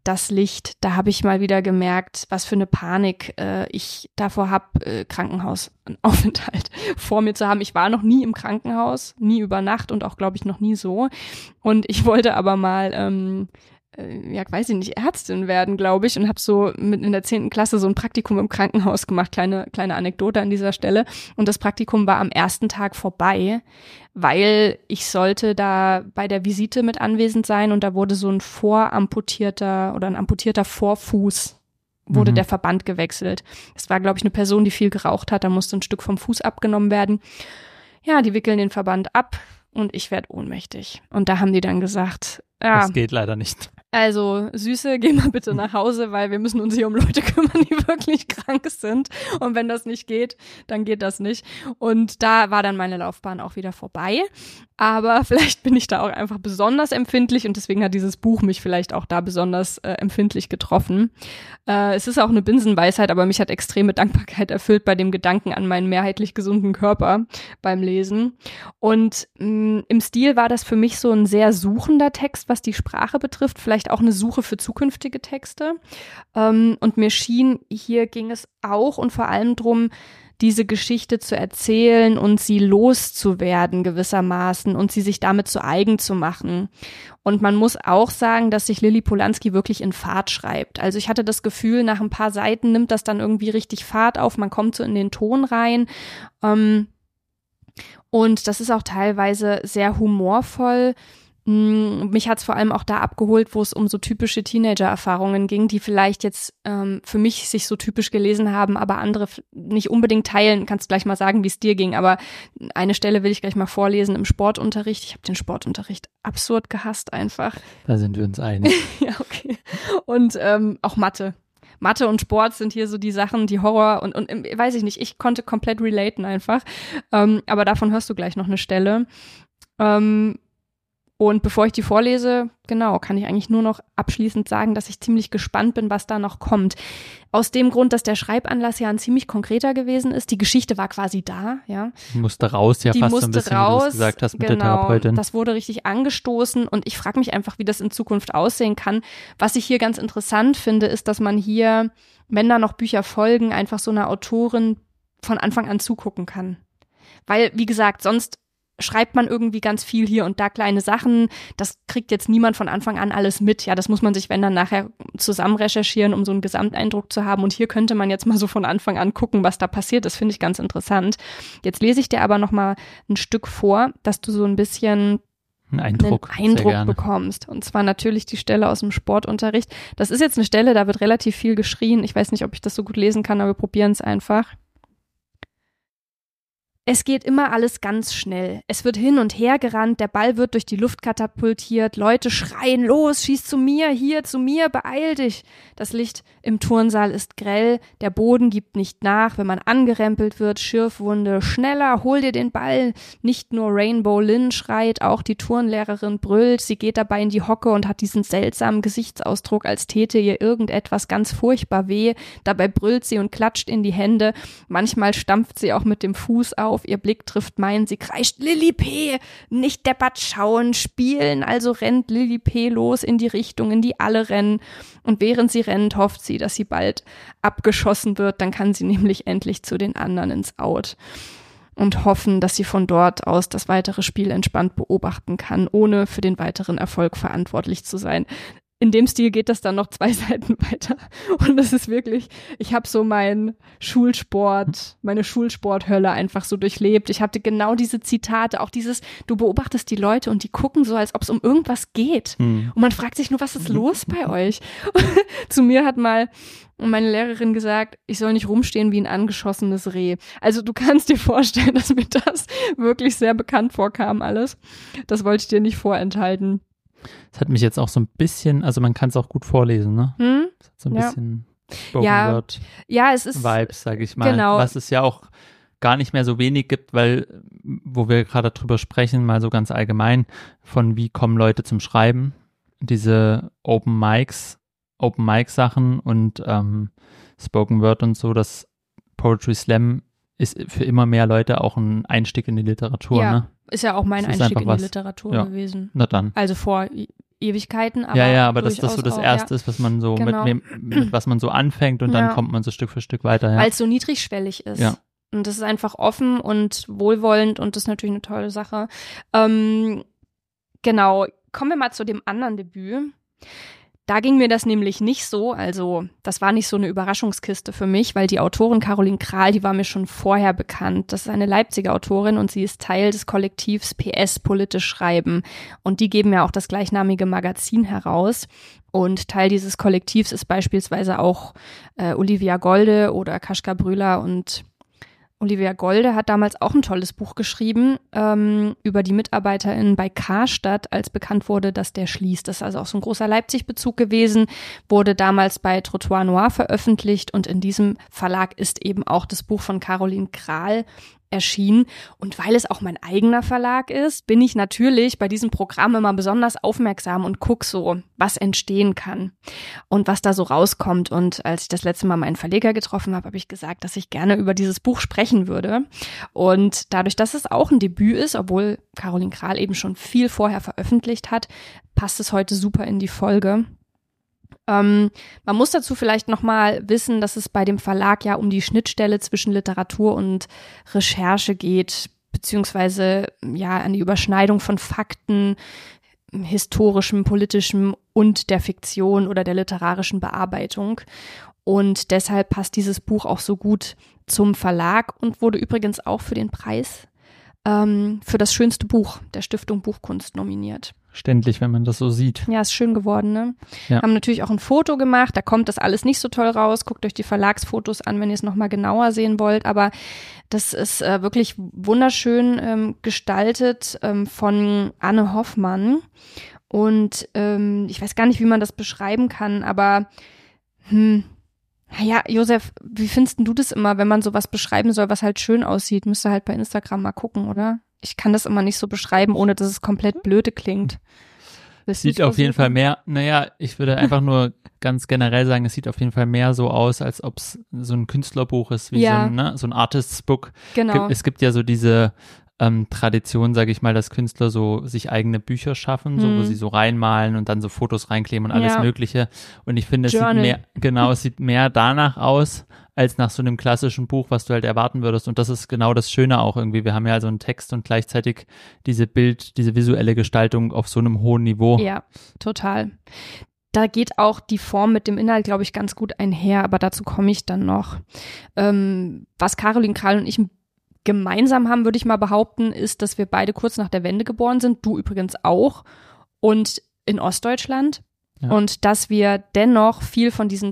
das Licht, da habe ich mal wieder gemerkt, was für eine Panik äh, ich davor habe, äh, Krankenhausaufenthalt vor mir zu haben. Ich war noch nie im Krankenhaus, nie über Nacht und auch, glaube ich, noch nie so. Und ich wollte aber mal ähm, ja, weiß ich nicht, Ärztin werden, glaube ich, und habe so mit in der zehnten Klasse so ein Praktikum im Krankenhaus gemacht, kleine kleine Anekdote an dieser Stelle. Und das Praktikum war am ersten Tag vorbei, weil ich sollte da bei der Visite mit anwesend sein und da wurde so ein voramputierter oder ein amputierter Vorfuß, wurde mhm. der Verband gewechselt. Das war, glaube ich, eine Person, die viel geraucht hat, da musste ein Stück vom Fuß abgenommen werden. Ja, die wickeln den Verband ab und ich werde ohnmächtig. Und da haben die dann gesagt, ja, das geht leider nicht. Also, Süße, geh mal bitte nach Hause, weil wir müssen uns hier um Leute kümmern, die wirklich krank sind. Und wenn das nicht geht, dann geht das nicht. Und da war dann meine Laufbahn auch wieder vorbei. Aber vielleicht bin ich da auch einfach besonders empfindlich und deswegen hat dieses Buch mich vielleicht auch da besonders äh, empfindlich getroffen. Äh, es ist auch eine Binsenweisheit, aber mich hat extreme Dankbarkeit erfüllt bei dem Gedanken an meinen mehrheitlich gesunden Körper beim Lesen. Und mh, im Stil war das für mich so ein sehr suchender Text, was die Sprache betrifft, vielleicht auch eine Suche für zukünftige Texte. Ähm, und mir schien, hier ging es auch und vor allem drum, diese Geschichte zu erzählen und sie loszuwerden gewissermaßen und sie sich damit zu eigen zu machen. Und man muss auch sagen, dass sich Lilly Polański wirklich in Fahrt schreibt. Also ich hatte das Gefühl, nach ein paar Seiten nimmt das dann irgendwie richtig Fahrt auf, man kommt so in den Ton rein. Ähm, und das ist auch teilweise sehr humorvoll. Mich hat's vor allem auch da abgeholt, wo es um so typische Teenager-Erfahrungen ging, die vielleicht jetzt ähm, für mich sich so typisch gelesen haben, aber andere nicht unbedingt teilen. Kannst gleich mal sagen, wie es dir ging, aber eine Stelle will ich gleich mal vorlesen im Sportunterricht. Ich habe den Sportunterricht absurd gehasst einfach. Da sind wir uns einig. Ja, okay. Und ähm, auch Mathe. Mathe und Sport sind hier so die Sachen, die Horror und, und weiß ich nicht, ich konnte komplett relaten einfach. Ähm, aber davon hörst du gleich noch eine Stelle. Ähm, Und bevor ich die vorlese, genau, kann ich eigentlich nur noch abschließend sagen, dass ich ziemlich gespannt bin, was da noch kommt. Aus dem Grund, dass der Schreibanlass ja ein ziemlich konkreter gewesen ist. Die Geschichte war quasi da, ja. Die musste raus, ja, die fast musste so ein bisschen, raus, wie du es gesagt hast, mit genau, der Therapeutin. Das wurde richtig angestoßen und ich frage mich einfach, wie das in Zukunft aussehen kann. Was ich hier ganz interessant finde, ist, dass man hier, wenn da noch Bücher folgen, einfach so einer Autorin von Anfang an zugucken kann. Weil, wie gesagt, sonst schreibt man irgendwie ganz viel hier und da kleine Sachen, das kriegt jetzt niemand von Anfang an alles mit, ja, das muss man sich, wenn dann nachher zusammen recherchieren, um so einen Gesamteindruck zu haben und hier könnte man jetzt mal so von Anfang an gucken, was da passiert, das finde ich ganz interessant. Jetzt lese ich dir aber noch mal ein Stück vor, dass du so ein bisschen einen Eindruck, einen Eindruck bekommst und zwar natürlich die Stelle aus dem Sportunterricht. Das ist jetzt eine Stelle, da wird relativ viel geschrien, ich weiß nicht, ob ich das so gut lesen kann, aber wir probieren es einfach. Es geht immer alles ganz schnell. Es wird hin und her gerannt, der Ball wird durch die Luft katapultiert, Leute schreien, los, schieß zu mir, hier, zu mir, beeil dich. Das Licht im Turnsaal ist grell, der Boden gibt nicht nach, wenn man angerempelt wird, Schürfwunde, schneller, hol dir den Ball. Nicht nur Rainbow Lynn schreit, auch die Turnlehrerin brüllt, sie geht dabei in die Hocke und hat diesen seltsamen Gesichtsausdruck, als täte ihr irgendetwas ganz furchtbar weh. Dabei brüllt sie und klatscht in die Hände, manchmal stampft sie auch mit dem Fuß auf. Ihr Blick trifft meinen, sie kreischt, Lilly P., nicht deppert schauen, spielen, also rennt Lilly P. los in die Richtung, in die alle rennen. Und während sie rennt, hofft sie, dass sie bald abgeschossen wird, dann kann sie nämlich endlich zu den anderen ins Out. Und hoffen, dass sie von dort aus das weitere Spiel entspannt beobachten kann, ohne für den weiteren Erfolg verantwortlich zu sein. In dem Stil geht das dann noch zwei Seiten weiter und das ist wirklich, ich habe so meinen Schulsport, meine Schulsporthölle einfach so durchlebt. Ich hatte genau diese Zitate, auch dieses, du beobachtest die Leute und die gucken so, als ob es um irgendwas geht. Mhm. Und man fragt sich nur, was ist los bei euch? Zu mir hat mal meine Lehrerin gesagt, ich soll nicht rumstehen wie ein angeschossenes Reh. Also du kannst dir vorstellen, dass mir das wirklich sehr bekannt vorkam alles. Das wollte ich dir nicht vorenthalten. Das hat mich jetzt auch so ein bisschen, also man kann es auch gut vorlesen, ne? Hm? Das hat so ein ja. bisschen Spoken ja. Word ja, es ist Vibes, sage ich mal. Genau. Was es ja auch gar nicht mehr so wenig gibt, weil, wo wir gerade drüber sprechen, mal so ganz allgemein, von wie kommen Leute zum Schreiben, diese Open Mics, Open Mic Sachen und ähm, Spoken Word und so, das Poetry Slam ist für immer mehr Leute auch ein Einstieg in die Literatur, ja. ne? Ist ja auch mein das Einstieg in was. die Literatur ja. gewesen. Na dann. Also vor Ewigkeiten. Aber ja, ja, aber dass das so das auch, Erste ja. ist, was man so Genau. mit, mit was man so anfängt und dann ja. kommt man so Stück für Stück weiter. Ja. Weil es so niedrigschwellig ist. Ja. Und das ist einfach offen und wohlwollend und das ist natürlich eine tolle Sache. Ähm, genau, kommen wir mal zu dem anderen Debüt. Da ging mir das nämlich nicht so, also das war nicht so eine Überraschungskiste für mich, weil die Autorin Caroline Krahl, die war mir schon vorher bekannt. Das ist eine Leipziger Autorin und sie ist Teil des Kollektivs P S Politisch Schreiben und die geben ja auch das gleichnamige Magazin heraus und Teil dieses Kollektivs ist beispielsweise auch äh, Olivia Golde oder Kaschka Brühler und Olivia Golde hat damals auch ein tolles Buch geschrieben ähm, über die MitarbeiterInnen bei Karstadt, als bekannt wurde, dass der schließt. Das ist also auch so ein großer Leipzig-Bezug gewesen, wurde damals bei Trottoir Noir veröffentlicht und in diesem Verlag ist eben auch das Buch von Caroline Krahl erschienen. Und weil es auch mein eigener Verlag ist, bin ich natürlich bei diesem Programm immer besonders aufmerksam und gucke so, was entstehen kann und was da so rauskommt. Und als ich das letzte Mal meinen Verleger getroffen habe, habe ich gesagt, dass ich gerne über dieses Buch sprechen würde. Und dadurch, dass es auch ein Debüt ist, obwohl Caroline Krahl eben schon viel vorher veröffentlicht hat, passt es heute super in die Folge. Ähm, man muss dazu vielleicht nochmal wissen, dass es bei dem Verlag ja um die Schnittstelle zwischen Literatur und Recherche geht, beziehungsweise ja an die Überschneidung von Fakten, historischem, politischem und der Fiktion oder der literarischen Bearbeitung. Und deshalb passt dieses Buch auch so gut zum Verlag und wurde übrigens auch für den Preis ähm, für das schönste Buch der Stiftung Buchkunst nominiert. Ständlich, wenn man das so sieht. Ja, ist schön geworden, ne? Ja. Haben natürlich auch ein Foto gemacht, da kommt das alles nicht so toll raus. Guckt euch die Verlagsfotos an, wenn ihr es nochmal genauer sehen wollt. Aber das ist äh, wirklich wunderschön ähm, gestaltet ähm, von Anne Hoffmann. Und ähm, ich weiß gar nicht, wie man das beschreiben kann, aber hm, ja, Josef, wie findest du das immer, wenn man sowas beschreiben soll, was halt schön aussieht? Müsst ihr halt bei Instagram mal gucken, oder? Ich kann das immer nicht so beschreiben, ohne dass es komplett blöde klingt. Es sieht auf jeden Fall mehr, naja, ich würde einfach nur ganz generell sagen, es sieht auf jeden Fall mehr so aus, als ob es so ein Künstlerbuch ist, wie ja. so ein, ne, so ein Artist's Book. Genau. Es gibt ja so diese ähm, Tradition, sage ich mal, dass Künstler so sich eigene Bücher schaffen, so hm. wo sie so reinmalen und dann so Fotos reinkleben und alles ja. Mögliche. Und ich finde, es Journal. sieht mehr, genau, es sieht mehr danach aus, als nach so einem klassischen Buch, was du halt erwarten würdest. Und das ist genau das Schöne auch irgendwie. Wir haben ja also einen Text und gleichzeitig diese Bild, diese visuelle Gestaltung auf so einem hohen Niveau. Ja, total. Da geht auch die Form mit dem Inhalt, glaube ich, ganz gut einher, aber dazu komme ich dann noch. Ähm, was Caroline Krahl und ich gemeinsam haben, würde ich mal behaupten, ist, dass wir beide kurz nach der Wende geboren sind, du übrigens auch, und in Ostdeutschland. Ja. Und dass wir dennoch viel von diesen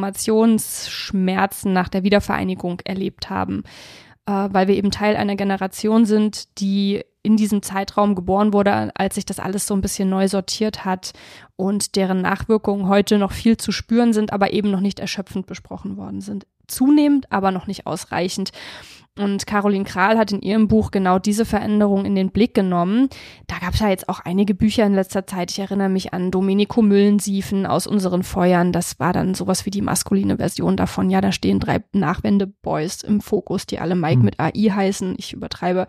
Transformationsschmerzen nach der Wiedervereinigung erlebt haben, äh, weil wir eben Teil einer Generation sind, die in diesem Zeitraum geboren wurde, als sich das alles so ein bisschen neu sortiert hat und deren Nachwirkungen heute noch viel zu spüren sind, aber eben noch nicht erschöpfend besprochen worden sind. Zunehmend, aber noch nicht ausreichend. Und Caroline Krahl hat in ihrem Buch genau diese Veränderung in den Blick genommen. Da gab es ja jetzt auch einige Bücher in letzter Zeit. Ich erinnere mich an Domenico Müllensiefen aus unseren Feuern. Das war dann sowas wie die maskuline Version davon. Ja, da stehen drei Nachwende-Boys im Fokus, die alle Mike mhm. mit A I heißen. Ich übertreibe.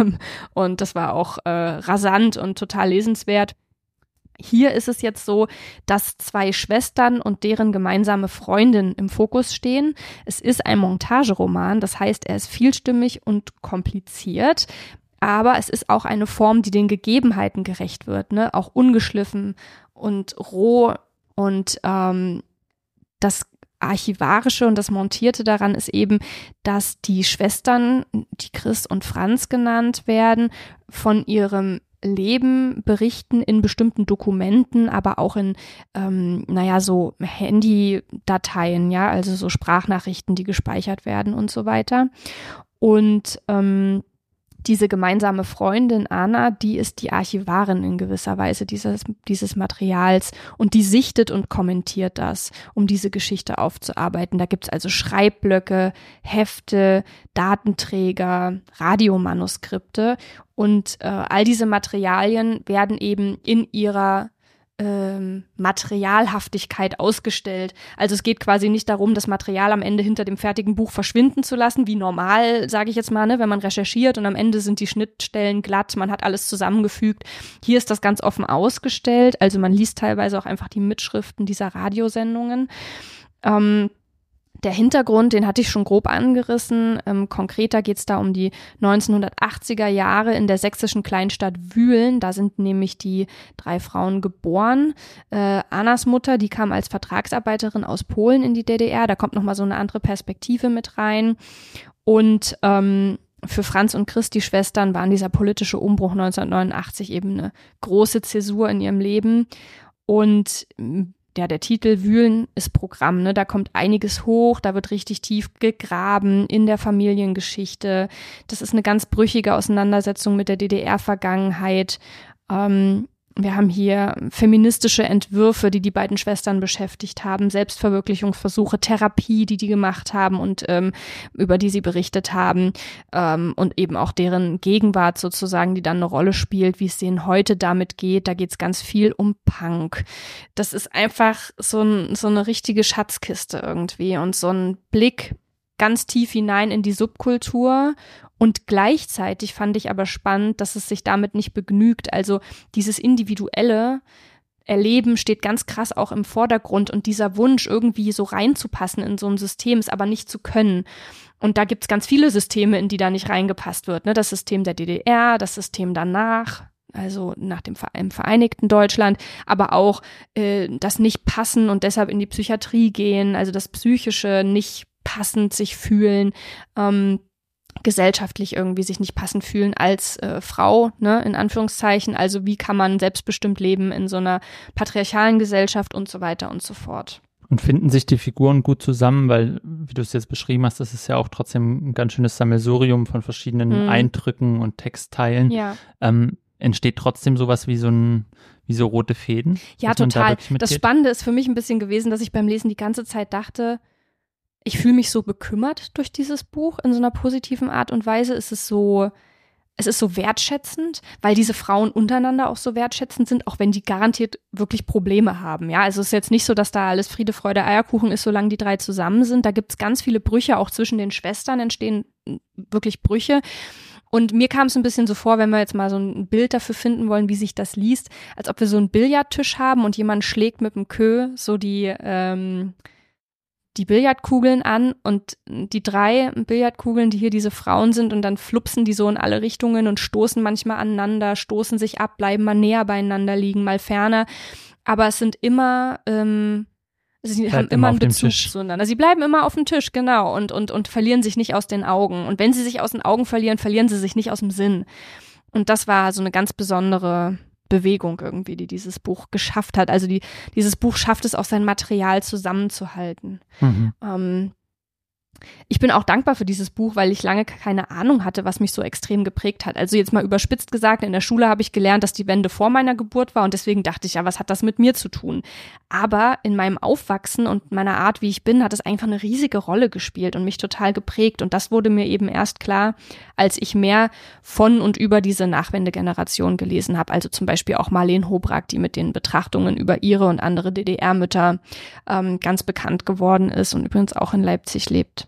Und das war auch äh, rasant und total lesenswert. Hier ist es jetzt so, dass zwei Schwestern und deren gemeinsame Freundin im Fokus stehen. Es ist ein Montageroman, das heißt, er ist vielstimmig und kompliziert, aber es ist auch eine Form, die den Gegebenheiten gerecht wird, ne? Auch ungeschliffen und roh und ähm, das Archivarische und das Montierte daran ist eben, dass die Schwestern, die Chris und Franz genannt werden, von ihrem Leben berichten in bestimmten Dokumenten, aber auch in, ähm, naja, so Handy-Dateien, ja, also so Sprachnachrichten, die gespeichert werden und so weiter. Und ähm, diese gemeinsame Freundin Anna, die ist die Archivarin in gewisser Weise dieses, dieses Materials und die sichtet und kommentiert das, um diese Geschichte aufzuarbeiten. Da gibt's also Schreibblöcke, Hefte, Datenträger, Radiomanuskripte und äh, all diese Materialien werden eben in ihrer ähm, Materialhaftigkeit ausgestellt. Also es geht quasi nicht darum, das Material am Ende hinter dem fertigen Buch verschwinden zu lassen, wie normal, sage ich jetzt mal, ne, wenn man recherchiert und am Ende sind die Schnittstellen glatt, man hat alles zusammengefügt. Hier ist das ganz offen ausgestellt, also man liest teilweise auch einfach die Mitschriften dieser Radiosendungen. Ähm, Der Hintergrund, den hatte ich schon grob angerissen. Ähm, konkreter geht es da um die neunzehnhundertachtziger Jahre in der sächsischen Kleinstadt Wühlen. Da sind nämlich die drei Frauen geboren. Äh, Annas Mutter, die kam als Vertragsarbeiterin aus Polen in die D D R. Da kommt nochmal so eine andere Perspektive mit rein. Und ähm, für Franz und Chris, die Schwestern, waren dieser politische Umbruch neunzehnhundertneunundachtzig eben eine große Zäsur in ihrem Leben. Und ja, der Titel Wühlen ist Programm, ne? Da kommt einiges hoch, da wird richtig tief gegraben in der Familiengeschichte. Das ist eine ganz brüchige Auseinandersetzung mit der D D R-Vergangenheit. Ähm, wir haben hier feministische Entwürfe, die die beiden Schwestern beschäftigt haben, Selbstverwirklichungsversuche, Therapie, die die gemacht haben und ähm, über die sie berichtet haben, ähm, und eben auch deren Gegenwart sozusagen, die dann eine Rolle spielt, wie es denen heute damit geht. Da geht es ganz viel um Punk. Das ist einfach so, ein, so eine richtige Schatzkiste irgendwie und so ein Blick ganz tief hinein in die Subkultur. Und gleichzeitig fand ich aber spannend, dass es sich damit nicht begnügt. Also dieses individuelle Erleben steht ganz krass auch im Vordergrund und dieser Wunsch, irgendwie so reinzupassen in so ein System, es aber nicht zu können. Und da gibt es ganz viele Systeme, in die da nicht reingepasst wird. Ne? Das System der D D R, das System danach, also nach dem im vereinigten Deutschland, aber auch äh, das Nicht-Passen und deshalb in die Psychiatrie gehen, also das Psychische nicht passend sich fühlen, ähm, gesellschaftlich irgendwie sich nicht passend fühlen als äh, Frau, ne, in Anführungszeichen. Also wie kann man selbstbestimmt leben in so einer patriarchalen Gesellschaft und so weiter und so fort. Und finden sich die Figuren gut zusammen, weil, wie du es jetzt beschrieben hast, das ist ja auch trotzdem ein ganz schönes Sammelsurium von verschiedenen mhm. Eindrücken und Textteilen. Ja. Ähm, entsteht trotzdem sowas wie so ein wie so rote Fäden? Ja, total. Da das Spannende ist für mich ein bisschen gewesen, dass ich beim Lesen die ganze Zeit dachte, ich fühle mich so bekümmert durch dieses Buch in so einer positiven Art und Weise. Es ist so, es ist so wertschätzend, weil diese Frauen untereinander auch so wertschätzend sind, auch wenn die garantiert wirklich Probleme haben. Ja, also es ist jetzt nicht so, dass da alles Friede, Freude, Eierkuchen ist, solange die drei zusammen sind. Da gibt es ganz viele Brüche, auch zwischen den Schwestern entstehen wirklich Brüche. Und mir kam es ein bisschen so vor, wenn wir jetzt mal so ein Bild dafür finden wollen, wie sich das liest, als ob wir so einen Billardtisch haben und jemand schlägt mit dem Queue so die ähm, die Billardkugeln an und die drei Billardkugeln, die hier diese Frauen sind, und dann flupsen die so in alle Richtungen und stoßen manchmal aneinander, stoßen sich ab, bleiben mal näher beieinander liegen, mal ferner. Aber es sind immer, ähm, sie Bleibt haben immer einen Bezug zueinander. Sie bleiben immer auf dem Tisch, genau, und, und, und verlieren sich nicht aus den Augen. Und wenn sie sich aus den Augen verlieren, verlieren sie sich nicht aus dem Sinn. Und das war so eine ganz besondere Bewegung irgendwie, die dieses Buch geschafft hat. Also die, dieses Buch schafft es auch, sein Material zusammenzuhalten. Mhm. Ähm, ich bin auch dankbar für dieses Buch, weil ich lange keine Ahnung hatte, was mich so extrem geprägt hat. Also jetzt mal überspitzt gesagt, in der Schule habe ich gelernt, dass die Wende vor meiner Geburt war und deswegen dachte ich, ja, was hat das mit mir zu tun? Aber in meinem Aufwachsen und meiner Art, wie ich bin, hat es einfach eine riesige Rolle gespielt und mich total geprägt. Und das wurde mir eben erst klar, als ich mehr von und über diese Nachwendegeneration gelesen habe. Also zum Beispiel auch Marlene Hobrag, die mit den Betrachtungen über ihre und andere D D R-Mütter ähm, ganz bekannt geworden ist und übrigens auch in Leipzig lebt.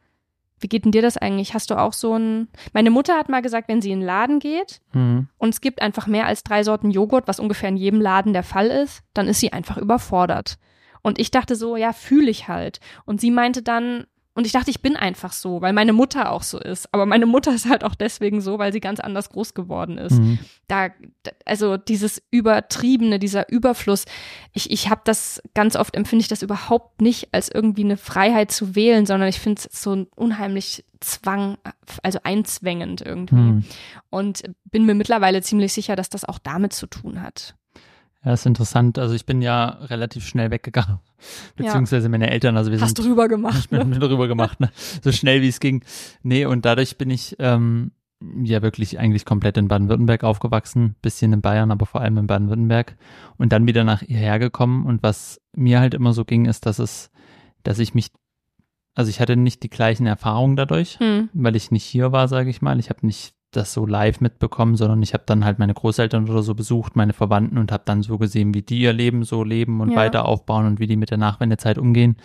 Wie geht denn dir das eigentlich? Hast du auch so ein... Meine Mutter hat mal gesagt, wenn sie in den Laden geht mhm. und es gibt einfach mehr als drei Sorten Joghurt, was ungefähr in jedem Laden der Fall ist, dann ist sie einfach überfordert. Und ich dachte so, ja, fühle ich halt. Und sie meinte dann, und ich dachte, ich bin einfach so, weil meine Mutter auch so ist. Aber meine Mutter ist halt auch deswegen so, weil sie ganz anders groß geworden ist. Mhm. Da, also dieses Übertriebene, dieser Überfluss, ich, ich habe das, ganz oft empfinde ich das überhaupt nicht als irgendwie eine Freiheit zu wählen, sondern ich finde es so ein unheimlich Zwang, also einzwängend irgendwie. Mhm. Und bin mir mittlerweile ziemlich sicher, dass das auch damit zu tun hat. Ja, ist interessant. Also ich bin ja relativ schnell weggegangen, beziehungsweise ja. meine Eltern. Also wir Hast sind, du rüber gemacht, ne? Ich bin rüber gemacht, ne? So schnell wie es ging. Nee, und dadurch bin ich ähm, ja wirklich eigentlich komplett in Baden-Württemberg aufgewachsen, bisschen in Bayern, aber vor allem in Baden-Württemberg und dann wieder nach hierher gekommen. Und was mir halt immer so ging, ist, dass es, dass ich mich, also ich hatte nicht die gleichen Erfahrungen dadurch, hm. weil ich nicht hier war, sage ich mal. Ich habe nicht das so live mitbekommen, sondern ich habe dann halt meine Großeltern oder so besucht, meine Verwandten und habe dann so gesehen, wie die ihr Leben so leben und Ja. weiter aufbauen und wie die mit der Nachwendezeit umgehen.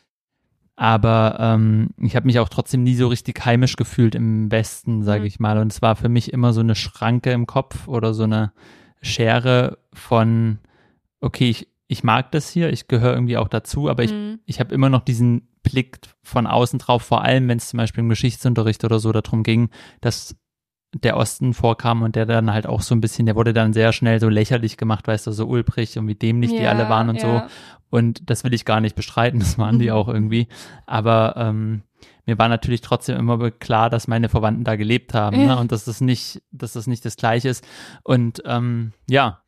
Aber ähm, ich habe mich auch trotzdem nie so richtig heimisch gefühlt im Westen, sage Mhm. ich mal. Und es war für mich immer so eine Schranke im Kopf oder so eine Schere von, okay, ich, ich mag das hier, ich gehöre irgendwie auch dazu, aber ich, Mhm. ich habe immer noch diesen Blick von außen drauf, vor allem wenn es zum Beispiel im Geschichtsunterricht oder so darum ging, dass der Osten vorkam und der dann halt auch so ein bisschen, der wurde dann sehr schnell so lächerlich gemacht, weißt du, so ulbrig und wie dämlich die Ja, alle waren und ja. so. Und das will ich gar nicht bestreiten, das waren die Mhm. auch irgendwie. Aber ähm, mir war natürlich trotzdem immer klar, dass meine Verwandten da gelebt haben, Ja. ne? Und dass das nicht, dass das nicht das Gleiche ist. Und ähm, ja,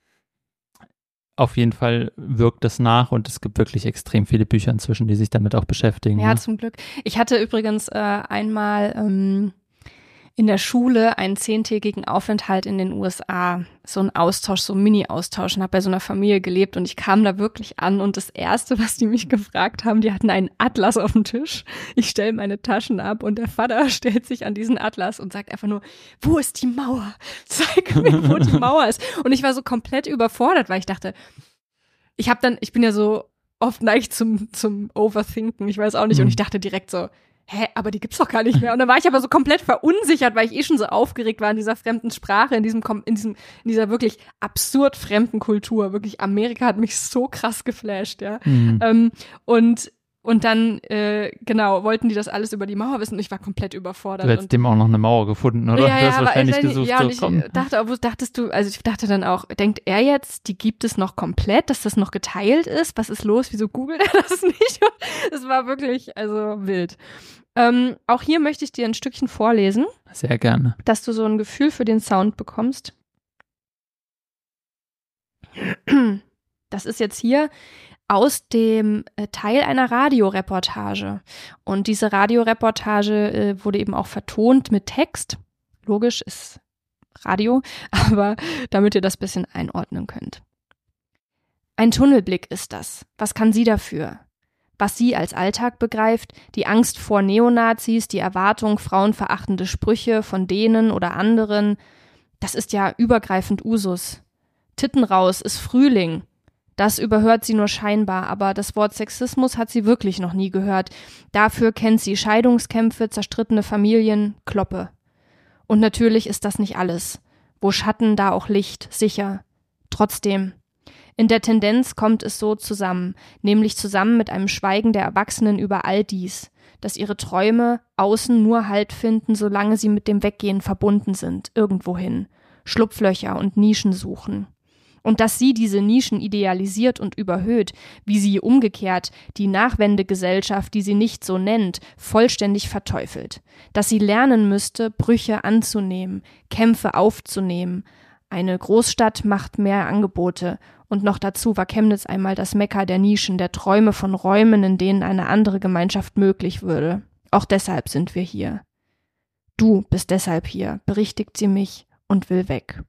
auf jeden Fall wirkt das nach und es gibt wirklich extrem viele Bücher inzwischen, die sich damit auch beschäftigen. Ja, ne? zum Glück. Ich hatte übrigens äh, einmal ähm, in der Schule einen zehntägigen Aufenthalt in den U S A, so ein Austausch, so ein Mini-Austausch, und habe bei so einer Familie gelebt und ich kam da wirklich an und das Erste, was die mich gefragt haben, die hatten einen Atlas auf dem Tisch. Ich stelle meine Taschen ab und der Vater stellt sich an diesen Atlas und sagt einfach nur, wo ist die Mauer? Zeig mir, wo die Mauer ist. Und ich war so komplett überfordert, weil ich dachte, ich habe dann, ich bin ja so oft neigt zum, zum Overthinken, ich weiß auch nicht, Mhm. und ich dachte direkt so, hä, aber die gibt's doch gar nicht mehr. Und dann war ich aber so komplett verunsichert, weil ich eh schon so aufgeregt war in dieser fremden Sprache, in diesem, Kom- in diesem, in dieser wirklich absurd fremden Kultur. Wirklich, Amerika hat mich so krass geflasht, ja. Mhm. Ähm, und, und dann, äh, genau, wollten die das alles über die Mauer wissen und ich war komplett überfordert. Du hättest und dem auch noch eine Mauer gefunden, oder? ja, du hast ja, aber wahrscheinlich ich weiß nicht, gesucht, ja, und so, ich komm. dachte, aber dachtest du, also ich dachte dann auch, denkt er jetzt, die gibt es noch komplett, dass das noch geteilt ist? Was ist los? Wieso googelt er das nicht? Es war wirklich, also wild. Ähm, auch hier möchte ich dir ein Stückchen vorlesen, Sehr gerne. dass du so ein Gefühl für den Sound bekommst. Das ist jetzt hier aus dem äh, Teil einer Radioreportage. Und diese Radioreportage äh, wurde eben auch vertont mit Text. Logisch, ist Radio, aber damit ihr das ein bisschen einordnen könnt. Ein Tunnelblick ist das. Was kann sie dafür? Was sie als Alltag begreift, die Angst vor Neonazis, die Erwartung, frauenverachtende Sprüche von denen oder anderen, das ist ja übergreifend Usus. Titten raus ist Frühling. Das überhört sie nur scheinbar, aber das Wort Sexismus hat sie wirklich noch nie gehört. Dafür kennt sie Scheidungskämpfe, zerstrittene Familien, Kloppe. Und natürlich ist das nicht alles. Wo Schatten, da auch Licht, sicher. Trotzdem. In der Tendenz kommt es so zusammen, nämlich zusammen mit einem Schweigen der Erwachsenen über all dies, dass ihre Träume außen nur Halt finden, solange sie mit dem Weggehen verbunden sind, irgendwohin, Schlupflöcher und Nischen suchen. Und dass sie diese Nischen idealisiert und überhöht, wie sie umgekehrt die Nachwendegesellschaft, die sie nicht so nennt, vollständig verteufelt. Dass sie lernen müsste, Brüche anzunehmen, Kämpfe aufzunehmen. Eine Großstadt macht mehr Angebote. Und noch dazu war Chemnitz einmal das Mekka der Nischen, der Träume von Räumen, in denen eine andere Gemeinschaft möglich würde. Auch deshalb sind wir hier. Du bist deshalb hier, berichtigt sie mich und will weg.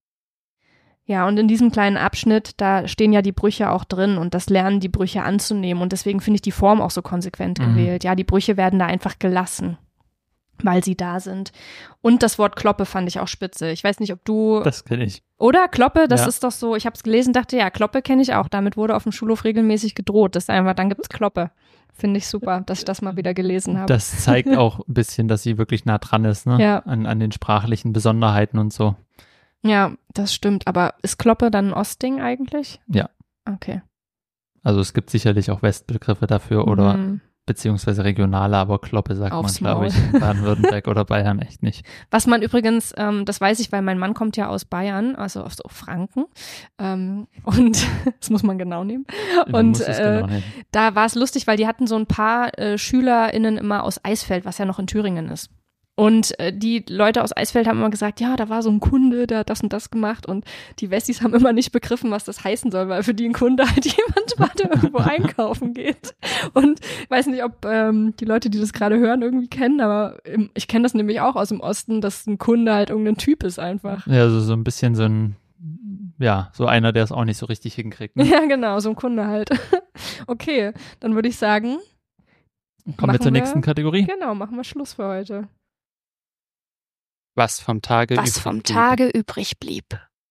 Ja, und in diesem kleinen Abschnitt, da stehen ja die Brüche auch drin und das Lernen, die Brüche anzunehmen. Und deswegen finde ich die Form auch so konsequent Mhm. gewählt. Ja, die Brüche werden da einfach gelassen, weil sie da sind. Und das Wort Kloppe fand ich auch spitze. Ich weiß nicht, ob du... Das kenne ich. Oder? Kloppe, das Ja. ist doch so, ich habe es gelesen, dachte, ja, Kloppe kenne ich auch. Damit wurde auf dem Schulhof regelmäßig gedroht. Das ist einfach, dann gibt's Kloppe. Finde ich super, dass ich das mal wieder gelesen habe. Das zeigt auch ein bisschen, dass sie wirklich nah dran ist, ne? Ja. An, an den sprachlichen Besonderheiten und so. Ja, das stimmt. Aber ist Kloppe dann ein Ostding eigentlich? Ja. Okay. Also es gibt sicherlich auch Westbegriffe dafür oder Mhm. beziehungsweise regionale, aber Kloppe sagt Aufs man, glaube Maul. ich, in Baden-Württemberg oder Bayern echt nicht. Was man übrigens, ähm, das weiß ich, weil mein Mann kommt ja aus Bayern, also aus so Franken. Ähm, und das muss man genau nehmen. Man Und muss es äh, genau nehmen. da war es lustig, weil die hatten so ein paar äh, SchülerInnen immer aus Eisfeld, was ja noch in Thüringen ist. Und äh, die Leute aus Eisfeld haben immer gesagt, ja, da war so ein Kunde, der hat das und das gemacht. Und die Westis haben immer nicht begriffen, was das heißen soll, weil für die ein Kunde halt jemand war, der irgendwo einkaufen geht. Und ich weiß nicht, ob ähm, die Leute, die das gerade hören, irgendwie kennen, aber im, ich kenne das nämlich auch aus dem Osten, dass ein Kunde halt irgendein Typ ist einfach. Ja, so, so ein bisschen so ein, ja, so einer, der es auch nicht so richtig hinkriegt. Ne? Ja, genau, so ein Kunde halt. Okay, dann würde ich sagen, Kommen wir machen zur nächsten Kategorie. genau, machen wir Schluss für heute. Was vom Tage Was übrig vom blieb. Tage übrig blieb.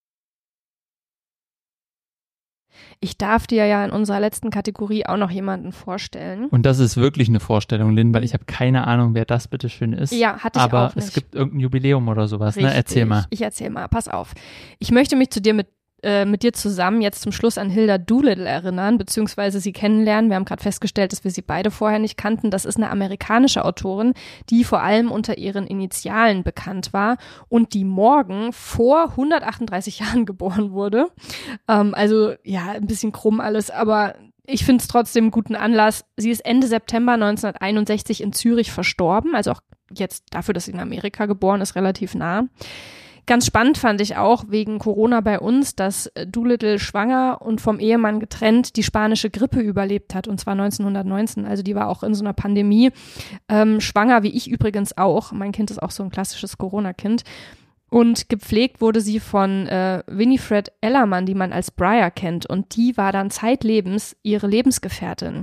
Ich darf dir ja in unserer letzten Kategorie auch noch jemanden vorstellen. Und das ist wirklich eine Vorstellung, Lynn, weil ich habe keine Ahnung, wer das bitteschön ist. Ja, hatte ich Aber auch nicht. es gibt irgendein Jubiläum oder sowas, Richtig. ne? Erzähl mal. Ich erzähl mal, pass auf. Ich möchte mich zu dir mit äh, mit dir zusammen jetzt zum Schluss an Hilda Doolittle erinnern, beziehungsweise sie kennenlernen. Wir haben gerade festgestellt, dass wir sie beide vorher nicht kannten. Das ist eine amerikanische Autorin, die vor allem unter ihren Initialen bekannt war und die morgen vor hundertachtunddreißig Jahren geboren wurde. Ähm, also ja, ein bisschen krumm alles, aber ich finde es trotzdem einen guten Anlass. Sie ist Ende September neunzehnhunderteinundsechzig in Zürich verstorben, also auch jetzt dafür, dass sie in Amerika geboren ist, relativ nah. Ganz spannend fand ich auch wegen Corona bei uns, dass Doolittle schwanger und vom Ehemann getrennt die spanische Grippe überlebt hat, und zwar neunzehnhundertneunzehn. Also die war auch in so einer Pandemie ähm, schwanger, wie ich übrigens auch. Mein Kind ist auch so ein klassisches Corona-Kind. Und gepflegt wurde sie von äh, Winifred Ellerman, die man als Briar kennt. Und die war dann zeitlebens ihre Lebensgefährtin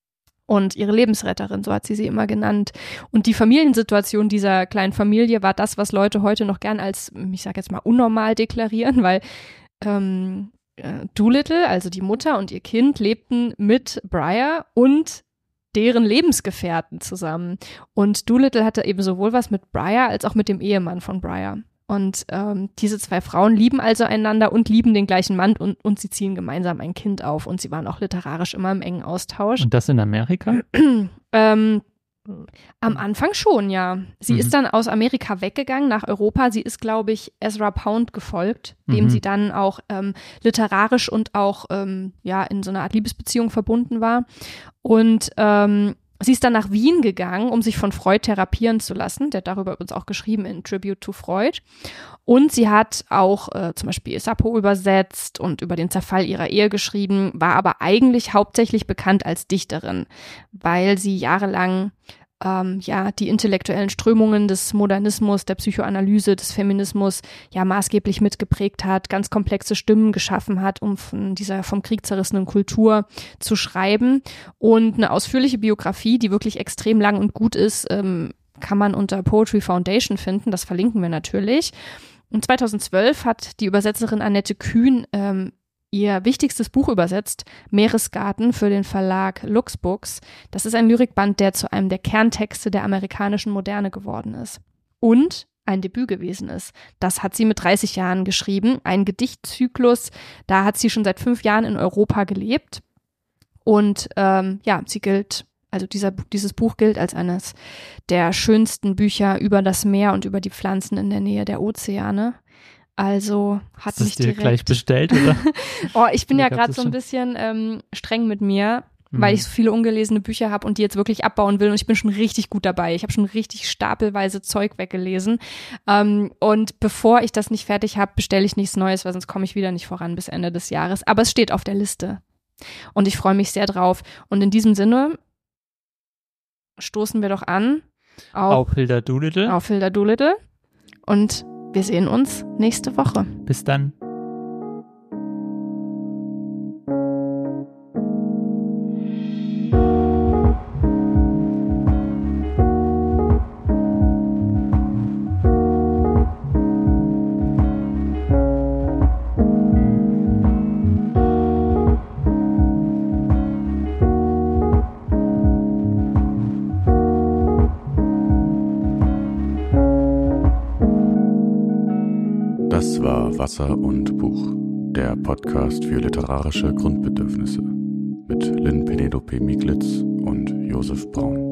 und ihre Lebensretterin, so hat sie sie immer genannt. Und die Familiensituation dieser kleinen Familie war das, was Leute heute noch gern als, ich sag jetzt mal, unnormal deklarieren, weil ähm, äh, Doolittle, also die Mutter und ihr Kind, lebten mit Briar und deren Lebensgefährten zusammen. Und Doolittle hatte eben sowohl was mit Briar als auch mit dem Ehemann von Briar. Und ähm, diese zwei Frauen lieben also einander und lieben den gleichen Mann und, und sie ziehen gemeinsam ein Kind auf. Und sie waren auch literarisch immer im engen Austausch. Und das in Amerika? ähm, am Anfang schon, ja. Sie mhm. ist dann aus Amerika weggegangen nach Europa. Sie ist, glaube ich, Ezra Pound gefolgt, dem mhm. sie dann auch ähm, literarisch und auch ähm, ja in so einer Art Liebesbeziehung verbunden war. Und ähm, sie ist dann nach Wien gegangen, um sich von Freud therapieren zu lassen. Der hat darüber übrigens auch geschrieben in Tribute to Freud. Und sie hat auch äh, zum Beispiel Esapo übersetzt und über den Zerfall ihrer Ehe geschrieben, war aber eigentlich hauptsächlich bekannt als Dichterin, weil sie jahrelang ähm, ja die intellektuellen Strömungen des Modernismus, der Psychoanalyse, des Feminismus ja maßgeblich mitgeprägt hat, ganz komplexe Stimmen geschaffen hat, um von dieser vom Krieg zerrissenen Kultur zu schreiben. Und eine ausführliche Biografie, die wirklich extrem lang und gut ist, ähm, kann man unter Poetry Foundation finden. Das verlinken wir natürlich. Und zweitausendzwölf hat die Übersetzerin Annette Kühn ähm, ihr wichtigstes Buch übersetzt, Meeresgarten, für den Verlag Lux Books. Das ist ein Lyrikband, der zu einem der Kerntexte der amerikanischen Moderne geworden ist. Und ein Debüt gewesen ist. Das hat sie mit dreißig Jahren geschrieben, ein Gedichtzyklus. Da hat sie schon seit fünf Jahren in Europa gelebt. Und ähm, ja, sie gilt, also dieser, dieses Buch gilt als eines der schönsten Bücher über das Meer und über die Pflanzen in der Nähe der Ozeane. Also hat Hast mich du dir direkt gleich bestellt, oder? Oh, ich bin Oder ja gab's gerade das so ein schon? bisschen ähm, streng mit mir, Mhm. weil ich so viele ungelesene Bücher habe und die jetzt wirklich abbauen will, und ich bin schon richtig gut dabei. Ich habe schon richtig stapelweise Zeug weggelesen. Ähm, und bevor ich das nicht fertig habe, bestelle ich nichts Neues, weil sonst komme ich wieder nicht voran bis Ende des Jahres. Aber es steht auf der Liste. Und ich freue mich sehr drauf. Und in diesem Sinne stoßen wir doch an auf, Auf Hilda Doolittle. auf Hilda Doolittle. Und wir sehen uns nächste Woche. Bis dann. Das war Wasser und Buch, der Podcast für literarische Grundbedürfnisse mit Lynn Penelope Mieglitz und Josef Braun.